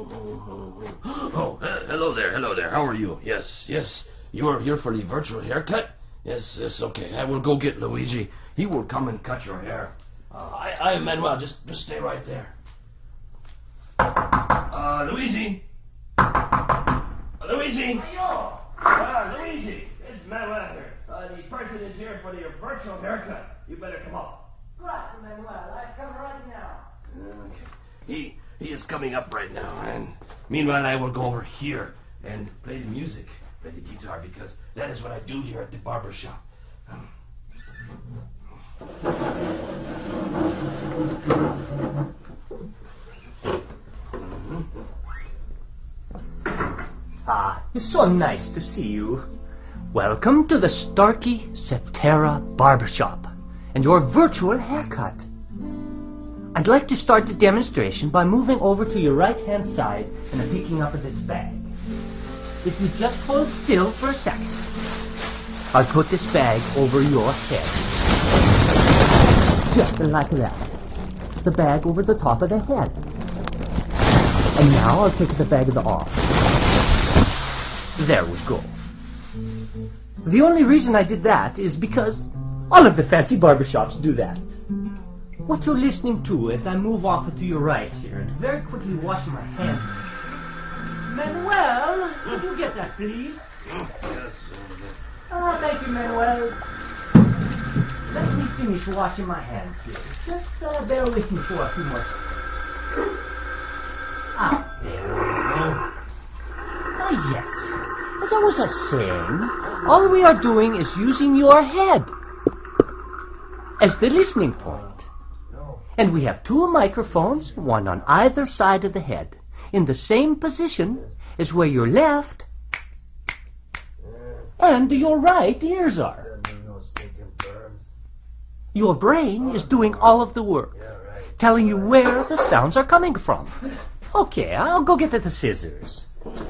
Oh, hello there. How are you? Yes. You are here for the virtual haircut? Yes, okay. I will go get Luigi. He will come and cut your hair. I am Manuel. Just stay right there. Luigi? Luigi? Luigi, it's Manuel here. The person is here for your virtual haircut. You better come up. Grazie, Manuel. I come right now. Okay. He is coming up right now, and meanwhile I will go over here and play the music, play the guitar, because that is what I do here at the barber shop. It's so nice to see you. Welcome to the Starkey Cetera Barbershop and your virtual haircut. I'd like to start the demonstration by moving over to your right-hand side and picking up this bag. If you just hold still for a second, I'll put this bag over your head. Just like that. The bag over the top of the head. And now I'll take the bag off. There we go. The only reason I did that is because all of the fancy barbershops do that. What you're listening to as I move off to your right here and very quickly wash my hands. Manuel, could you get that, please? Yes. Thank you, Manuel. Let me finish washing my hands here. Just bear with me for a few more seconds. There we go. Yes. As I was saying, all we are doing is using your head as the listening point. And we have two microphones, one on either side of the head, in the same position as where your left and your right ears are. Your brain is doing all of the work, telling you where the sounds are coming from. Okay, I'll go get the scissors.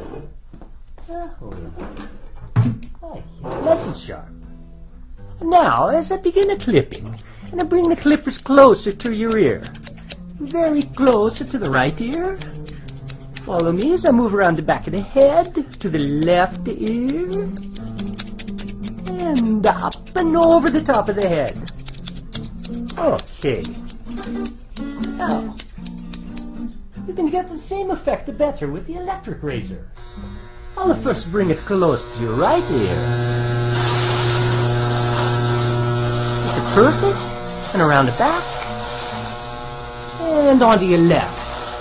It's nice and sharp. Now, as I begin the clipping, and I bring the clippers closer to your ear, very close to the right ear. Follow me as I move around the back of the head to the left ear, and up and over the top of the head. Okay. Now, you can get the same effect better with the electric razor. I'll first bring it close to your right ear. Is it perfect? And around the back. And onto your left.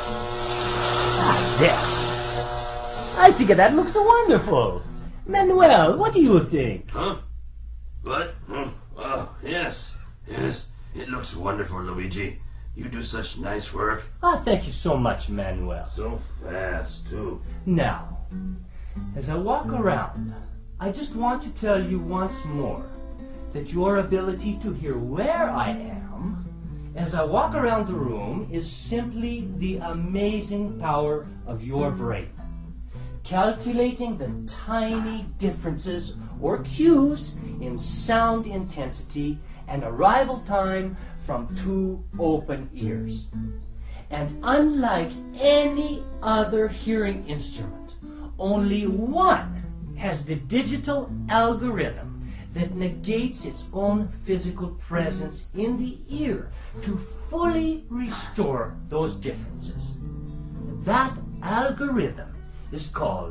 There. I think that looks wonderful. Manuel, what do you think? Huh? What? Oh, yes. It looks wonderful, Luigi. You do such nice work. Thank you so much, Manuel. So fast, too. Now, as I walk around, I just want to tell you once more that your ability to hear where I am as I walk around the room is simply the amazing power of your brain. Calculating the tiny differences or cues in sound intensity and arrival time from two open ears. And unlike any other hearing instrument, only one has the digital algorithm that negates its own physical presence in the ear to fully restore those differences. That algorithm is called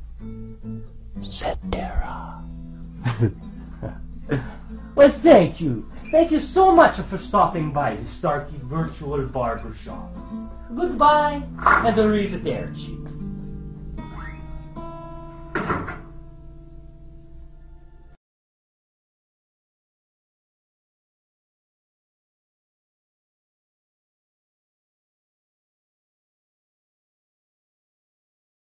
Cetera. Well, thank you. Thank you so much for stopping by the Starkey Virtual Barbershop. Goodbye and arrivederci.